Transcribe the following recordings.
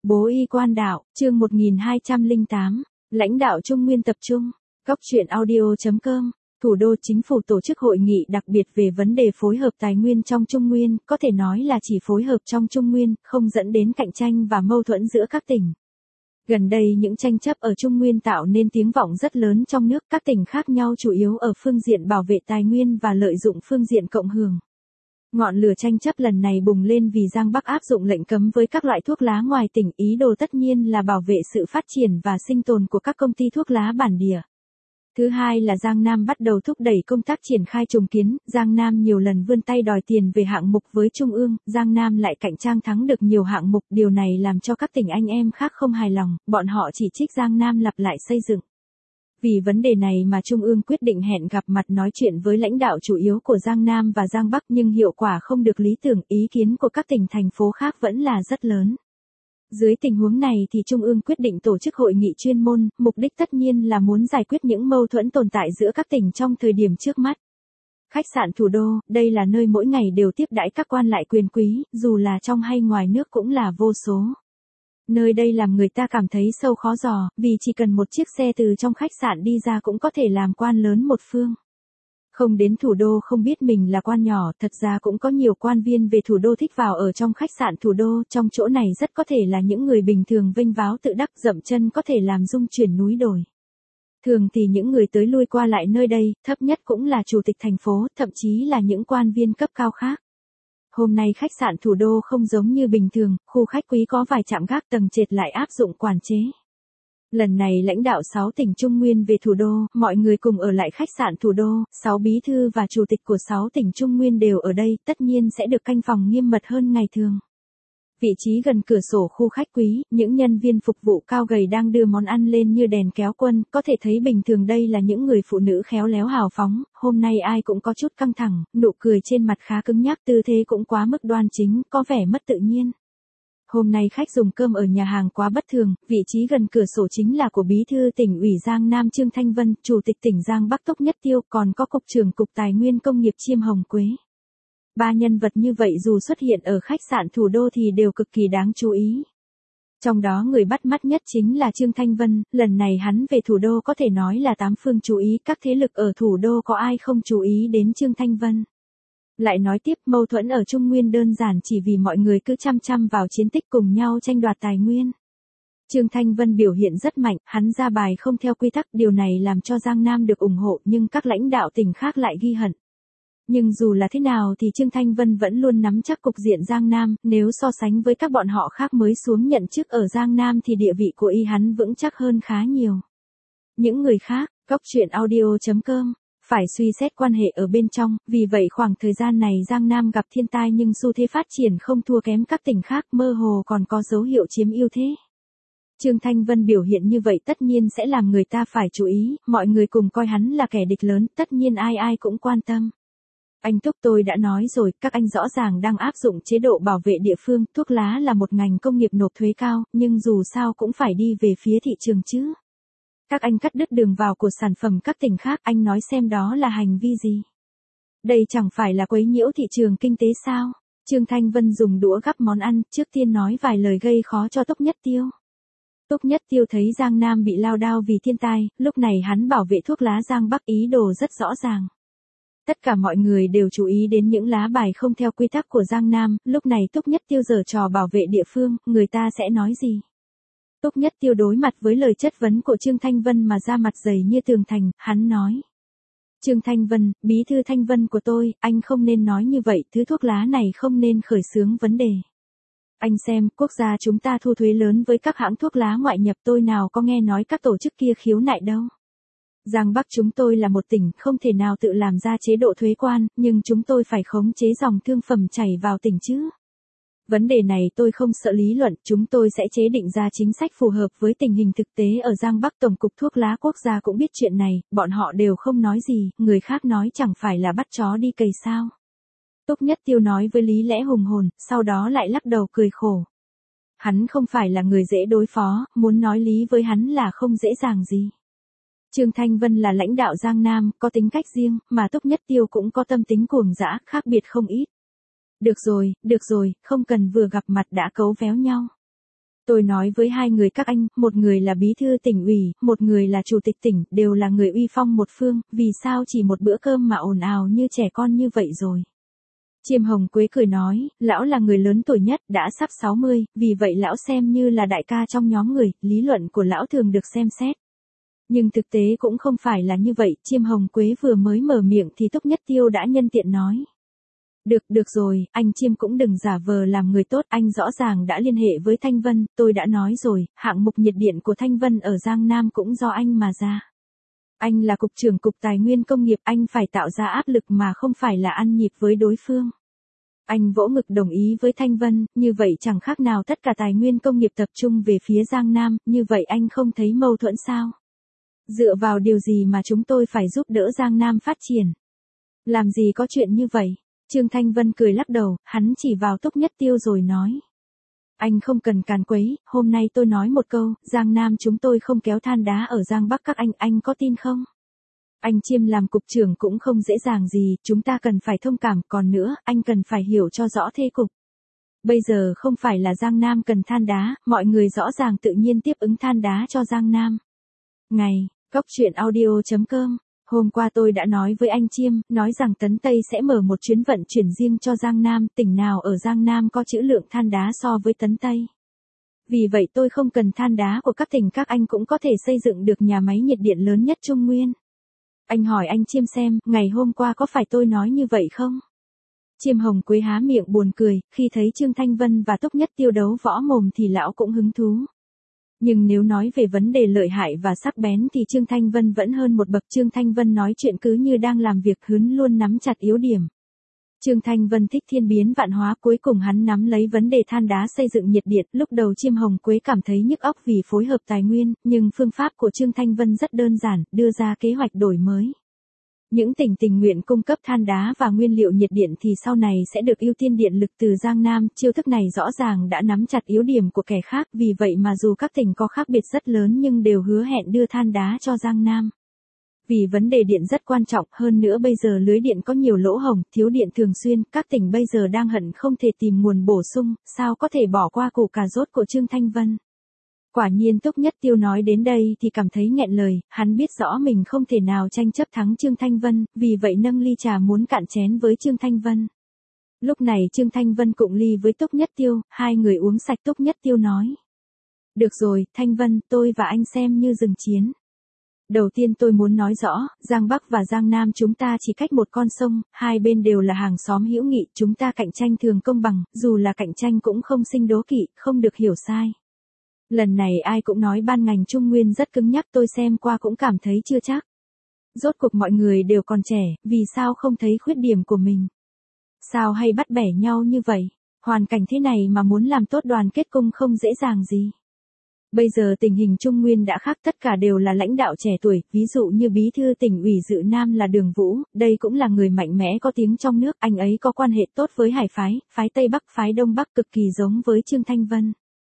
Bố y quan đạo, chương 1208, lãnh đạo Trung Nguyên tập trung, góc chuyện audio.com, thủ đô chính phủ tổ chức hội nghị đặc biệt về vấn đề phối hợp tài nguyên trong Trung Nguyên, có thể nói là chỉ phối hợp trong Trung Nguyên, không dẫn đến cạnh tranh và mâu thuẫn giữa các tỉnh. Gần đây những tranh chấp ở Trung Nguyên tạo nên tiếng vọng rất lớn trong nước, các tỉnh khác nhau chủ yếu ở phương diện bảo vệ tài nguyên và lợi dụng phương diện cộng hưởng. Ngọn lửa tranh chấp lần này bùng lên vì Giang Bắc áp dụng lệnh cấm với các loại thuốc lá ngoài tỉnh, ý đồ tất nhiên là bảo vệ sự phát triển và sinh tồn của các công ty thuốc lá bản địa. Thứ hai là Giang Nam bắt đầu thúc đẩy công tác triển khai trùng kiến, Giang Nam nhiều lần vươn tay đòi tiền về hạng mục với Trung ương, Giang Nam lại cạnh tranh thắng được nhiều hạng mục, điều này làm cho các tỉnh anh em khác không hài lòng, bọn họ chỉ trích Giang Nam lặp lại xây dựng. Vì vấn đề này mà Trung ương quyết định hẹn gặp mặt nói chuyện với lãnh đạo chủ yếu của Giang Nam và Giang Bắc, nhưng hiệu quả không được lý tưởng, ý kiến của các tỉnh thành phố khác vẫn là rất lớn. Dưới tình huống này thì Trung ương quyết định tổ chức hội nghị chuyên môn, mục đích tất nhiên là muốn giải quyết những mâu thuẫn tồn tại giữa các tỉnh trong thời điểm trước mắt. Khách sạn Thủ đô, đây là nơi mỗi ngày đều tiếp đãi các quan lại quyền quý, dù là trong hay ngoài nước cũng là vô số. Nơi đây làm người ta cảm thấy sâu khó dò, vì chỉ cần một chiếc xe từ trong khách sạn đi ra cũng có thể làm quan lớn một phương. Không đến Thủ đô không biết mình là quan nhỏ, thật ra cũng có nhiều quan viên về Thủ đô thích vào ở trong khách sạn Thủ đô, trong chỗ này rất có thể là những người bình thường vênh váo tự đắc, dậm chân có thể làm rung chuyển núi đồi. Thường thì những người tới lui qua lại nơi đây, thấp nhất cũng là chủ tịch thành phố, thậm chí là những quan viên cấp cao khác. Hôm nay khách sạn Thủ đô không giống như bình thường, khu khách quý có vài trạm gác, tầng trệt lại áp dụng quản chế. Lần này lãnh đạo 6 tỉnh Trung Nguyên về Thủ đô, mọi người cùng ở lại khách sạn Thủ đô, 6 bí thư và chủ tịch của 6 tỉnh Trung Nguyên đều ở đây, tất nhiên sẽ được canh phòng nghiêm mật hơn ngày thường. Vị trí gần cửa sổ khu khách quý, những nhân viên phục vụ cao gầy đang đưa món ăn lên như đèn kéo quân, có thể thấy bình thường đây là những người phụ nữ khéo léo hào phóng, hôm nay ai cũng có chút căng thẳng, nụ cười trên mặt khá cứng nhắc, tư thế cũng quá mức đoan chính, có vẻ mất tự nhiên. Hôm nay khách dùng cơm ở nhà hàng quá bất thường, vị trí gần cửa sổ chính là của Bí thư tỉnh ủy Giang Nam Trương Thanh Vân, Chủ tịch tỉnh Giang Bắc Túc Nhất Tiêu, còn có Cục trưởng Cục Tài nguyên Công nghiệp Chiêm Hồng Quế. Ba nhân vật như vậy dù xuất hiện ở khách sạn Thủ đô thì đều cực kỳ đáng chú ý. Trong đó người bắt mắt nhất chính là Trương Thanh Vân, lần này hắn về Thủ đô có thể nói là tám phương chú ý, các thế lực ở Thủ đô có ai không chú ý đến Trương Thanh Vân. Lại nói tiếp, mâu thuẫn ở Trung Nguyên đơn giản chỉ vì mọi người cứ chăm chăm vào chiến tích cùng nhau tranh đoạt tài nguyên. Trương Thanh Vân biểu hiện rất mạnh, hắn ra bài không theo quy tắc, điều này làm cho Giang Nam được ủng hộ nhưng các lãnh đạo tỉnh khác lại ghi hận. Nhưng dù là thế nào thì Trương Thanh Vân vẫn luôn nắm chắc cục diện Giang Nam, nếu so sánh với các bọn họ khác mới xuống nhận chức ở Giang Nam thì địa vị của y hắn vững chắc hơn khá nhiều. Những người khác, góc chuyện audio.com, phải suy xét quan hệ ở bên trong, vì vậy khoảng thời gian này Giang Nam gặp thiên tai nhưng xu thế phát triển không thua kém các tỉnh khác, mơ hồ còn có dấu hiệu chiếm ưu thế. Trương Thanh Vân biểu hiện như vậy tất nhiên sẽ làm người ta phải chú ý, mọi người cùng coi hắn là kẻ địch lớn, tất nhiên ai ai cũng quan tâm. Anh Túc, tôi đã nói rồi, các anh rõ ràng đang áp dụng chế độ bảo vệ địa phương, thuốc lá là một ngành công nghiệp nộp thuế cao, nhưng dù sao cũng phải đi về phía thị trường chứ. Các anh cắt đứt đường vào của sản phẩm các tỉnh khác, anh nói xem đó là hành vi gì? Đây chẳng phải là quấy nhiễu thị trường kinh tế sao? Trương Thanh Vân dùng đũa gắp món ăn, trước tiên nói vài lời gây khó cho Túc Nhất Tiêu. Túc Nhất Tiêu thấy Giang Nam bị lao đao vì thiên tai, lúc này hắn bảo vệ thuốc lá Giang Bắc, ý đồ rất rõ ràng. Tất cả mọi người đều chú ý đến những lá bài không theo quy tắc của Giang Nam, lúc này Túc Nhất Tiêu giở trò bảo vệ địa phương, người ta sẽ nói gì? Túc Nhất Tiêu đối mặt với lời chất vấn của Trương Thanh Vân mà ra mặt dày như tường thành, hắn nói. Trương Thanh Vân, bí thư Thanh Vân của tôi, anh không nên nói như vậy, thứ thuốc lá này không nên khởi xướng vấn đề. Anh xem, quốc gia chúng ta thu thuế lớn với các hãng thuốc lá ngoại nhập, tôi nào có nghe nói các tổ chức kia khiếu nại đâu. Giang Bắc chúng tôi là một tỉnh, không thể nào tự làm ra chế độ thuế quan, nhưng chúng tôi phải khống chế dòng thương phẩm chảy vào tỉnh chứ. Vấn đề này tôi không sợ lý luận, chúng tôi sẽ chế định ra chính sách phù hợp với tình hình thực tế ở Giang Bắc. Tổng cục Thuốc lá Quốc gia cũng biết chuyện này, bọn họ đều không nói gì, người khác nói chẳng phải là bắt chó đi cày sao. Túc Nhất Tiêu nói với lý lẽ hùng hồn, sau đó lại lắc đầu cười khổ. Hắn không phải là người dễ đối phó, muốn nói lý với hắn là không dễ dàng gì. Trương Thanh Vân là lãnh đạo Giang Nam, có tính cách riêng, mà Túc Nhất Tiêu cũng có tâm tính cuồng dã, khác biệt không ít. Được rồi, không cần vừa gặp mặt đã cấu véo nhau. Tôi nói với hai người các anh, một người là bí thư tỉnh ủy, một người là chủ tịch tỉnh, đều là người uy phong một phương, vì sao chỉ một bữa cơm mà ồn ào như trẻ con như vậy rồi. Chiêm Hồng Quế cười nói, lão là người lớn tuổi nhất, đã sắp 60, vì vậy lão xem như là đại ca trong nhóm người, lý luận của lão thường được xem xét. Nhưng thực tế cũng không phải là như vậy, Chiêm Hồng Quế vừa mới mở miệng thì Túc Nhất Tiêu đã nhân tiện nói. Được rồi, anh Chiêm cũng đừng giả vờ làm người tốt, anh rõ ràng đã liên hệ với Thanh Vân, tôi đã nói rồi, hạng mục nhiệt điện của Thanh Vân ở Giang Nam cũng do anh mà ra. Anh là cục trưởng cục tài nguyên công nghiệp, anh phải tạo ra áp lực mà không phải là ăn nhịp với đối phương. Anh vỗ ngực đồng ý với Thanh Vân, như vậy chẳng khác nào tất cả tài nguyên công nghiệp tập trung về phía Giang Nam, như vậy anh không thấy mâu thuẫn sao? Dựa vào điều gì mà chúng tôi phải giúp đỡ Giang Nam phát triển? Làm gì có chuyện như vậy? Trương Thanh Vân cười lắc đầu, hắn chỉ vào Túc Nhất Tiêu rồi nói. Anh không cần càn quấy, hôm nay tôi nói một câu, Giang Nam chúng tôi không kéo than đá ở Giang Bắc các anh có tin không? Anh Chiêm làm cục trưởng cũng không dễ dàng gì, chúng ta cần phải thông cảm, còn nữa, anh cần phải hiểu cho rõ thế cục. Bây giờ không phải là Giang Nam cần than đá, mọi người rõ ràng tự nhiên tiếp ứng than đá cho Giang Nam. Ngày, Cóc Truyện Audio.com. Hôm qua tôi đã nói với anh Chiêm, nói rằng Tấn Tây sẽ mở một chuyến vận chuyển riêng cho Giang Nam, tỉnh nào ở Giang Nam có trữ lượng than đá so với Tấn Tây. Vì vậy tôi không cần than đá của các tỉnh, các anh cũng có thể xây dựng được nhà máy nhiệt điện lớn nhất Trung Nguyên. Anh hỏi anh Chiêm xem, ngày hôm qua có phải tôi nói như vậy không? Chiêm Hồng Quế há miệng buồn cười, khi thấy Trương Thanh Vân và Túc Nhất Tiêu đấu võ mồm thì lão cũng hứng thú. Nhưng nếu nói về vấn đề lợi hại và sắc bén thì Trương Thanh Vân vẫn hơn một bậc. Trương Thanh Vân nói chuyện cứ như đang làm việc, hứng luôn nắm chặt yếu điểm. Trương Thanh Vân thích thiên biến vạn hóa, cuối cùng hắn nắm lấy vấn đề than đá xây dựng nhiệt điện. Lúc đầu Chiêm Hồng Quế cảm thấy nhức óc vì phối hợp tài nguyên, nhưng phương pháp của Trương Thanh Vân rất đơn giản, đưa ra kế hoạch đổi mới. Những tỉnh tình nguyện cung cấp than đá và nguyên liệu nhiệt điện thì sau này sẽ được ưu tiên điện lực từ Giang Nam. Chiêu thức này rõ ràng đã nắm chặt yếu điểm của kẻ khác, vì vậy mà dù các tỉnh có khác biệt rất lớn nhưng đều hứa hẹn đưa than đá cho Giang Nam. Vì vấn đề điện rất quan trọng, hơn nữa bây giờ lưới điện có nhiều lỗ hổng, thiếu điện thường xuyên, các tỉnh bây giờ đang hận không thể tìm nguồn bổ sung, sao có thể bỏ qua củ cà rốt của Trương Thanh Vân. Quả nhiên Túc Nhất Tiêu nói đến đây thì cảm thấy nghẹn lời, hắn biết rõ mình không thể nào tranh chấp thắng Trương Thanh Vân, vì vậy nâng ly trà muốn cạn chén với Trương Thanh Vân. Lúc này Trương Thanh Vân cụng ly với Túc Nhất Tiêu, hai người uống sạch. Túc Nhất Tiêu nói. Được rồi, Thanh Vân, tôi và anh xem như dừng chiến. Đầu tiên tôi muốn nói rõ, Giang Bắc và Giang Nam chúng ta chỉ cách một con sông, hai bên đều là hàng xóm hữu nghị, chúng ta cạnh tranh thường công bằng, dù là cạnh tranh cũng không sinh đố kỵ, không được hiểu sai. Lần này ai cũng nói ban ngành Trung Nguyên rất cứng nhắc, tôi xem qua cũng cảm thấy chưa chắc. Rốt cuộc mọi người đều còn trẻ, vì sao không thấy khuyết điểm của mình? Sao hay bắt bẻ nhau như vậy? Hoàn cảnh thế này mà muốn làm tốt đoàn kết cung không dễ dàng gì. Bây giờ tình hình Trung Nguyên đã khác, tất cả đều là lãnh đạo trẻ tuổi, ví dụ như bí thư tỉnh ủy Dự Nam là Đường Vũ, đây cũng là người mạnh mẽ có tiếng trong nước, anh ấy có quan hệ tốt với Hải phái, phái Tây Bắc, phái Đông Bắc, cực kỳ giống với Trương Thanh Vân.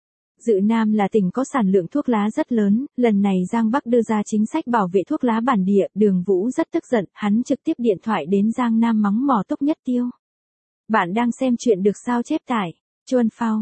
Dự Nam là tỉnh có sản lượng thuốc lá rất lớn, lần này Giang Bắc đưa ra chính sách bảo vệ thuốc lá bản địa, Đường Vũ rất tức giận, hắn trực tiếp điện thoại đến Giang Nam mắng mỏ Túc Nhất Tiêu. Bạn đang xem chuyện được sao chép tải Chuan Phao,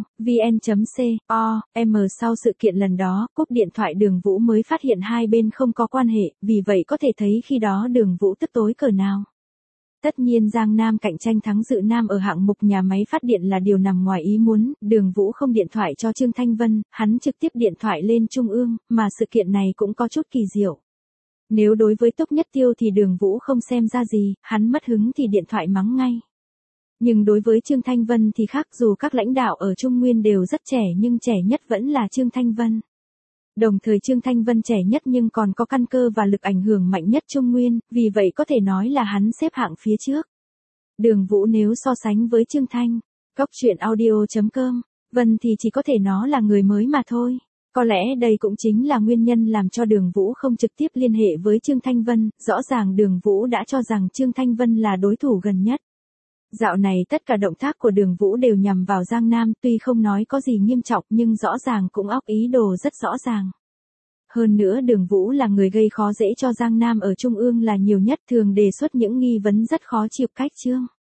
vn.com. Sau sự kiện lần đó, cúp điện thoại Đường Vũ mới phát hiện hai bên không có quan hệ, vì vậy có thể thấy khi đó Đường Vũ tức tối cỡ nào. Tất nhiên Giang Nam cạnh tranh thắng Dự Nam ở hạng mục nhà máy phát điện là điều nằm ngoài ý muốn, Đường Vũ không điện thoại cho Trương Thanh Vân, hắn trực tiếp điện thoại lên Trung ương, mà sự kiện này cũng có chút kỳ diệu. Nếu đối với Túc Nhất Tiêu thì Đường Vũ không xem ra gì, hắn mất hứng thì điện thoại mắng ngay. Nhưng đối với Trương Thanh Vân thì khác, dù các lãnh đạo ở Trung Nguyên đều rất trẻ nhưng trẻ nhất vẫn là Trương Thanh Vân. Đồng thời Trương Thanh Vân trẻ nhất nhưng còn có căn cơ và lực ảnh hưởng mạnh nhất Trung Nguyên, vì vậy có thể nói là hắn xếp hạng phía trước. Đường Vũ nếu so sánh với Trương Thanh, Cóc Truyện Audio.com, Vân thì chỉ có thể nó là người mới mà thôi. Có lẽ đây cũng chính là nguyên nhân làm cho Đường Vũ không trực tiếp liên hệ với Trương Thanh Vân, rõ ràng Đường Vũ đã cho rằng Trương Thanh Vân là đối thủ gần nhất. Dạo này tất cả động tác của Đường Vũ đều nhằm vào Giang Nam, tuy không nói có gì nghiêm trọng nhưng rõ ràng cũng óc ý đồ rất rõ ràng. Hơn nữa Đường Vũ là người gây khó dễ cho Giang Nam ở Trung ương là nhiều nhất, thường đề xuất những nghi vấn rất khó chịu cách chương.